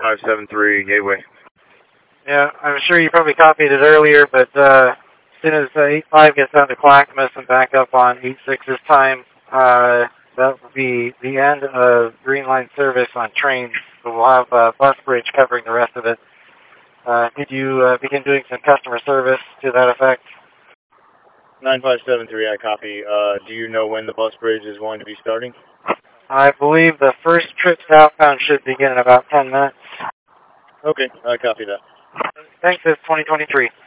9573 Gateway. Yeah, I'm sure you probably copied it earlier, but as soon as 85 gets down to Clackamas and back up on 86's time, that will be the end of Green Line service on trains. So we'll have Bus Bridge covering the rest of it. Did you begin doing some customer service to that effect? 9573, I copy. Do you know when the Bus Bridge is going to be starting? I believe the first trip southbound should begin in about 10 minutes. Okay, I copy that. Thanks, it's 2023.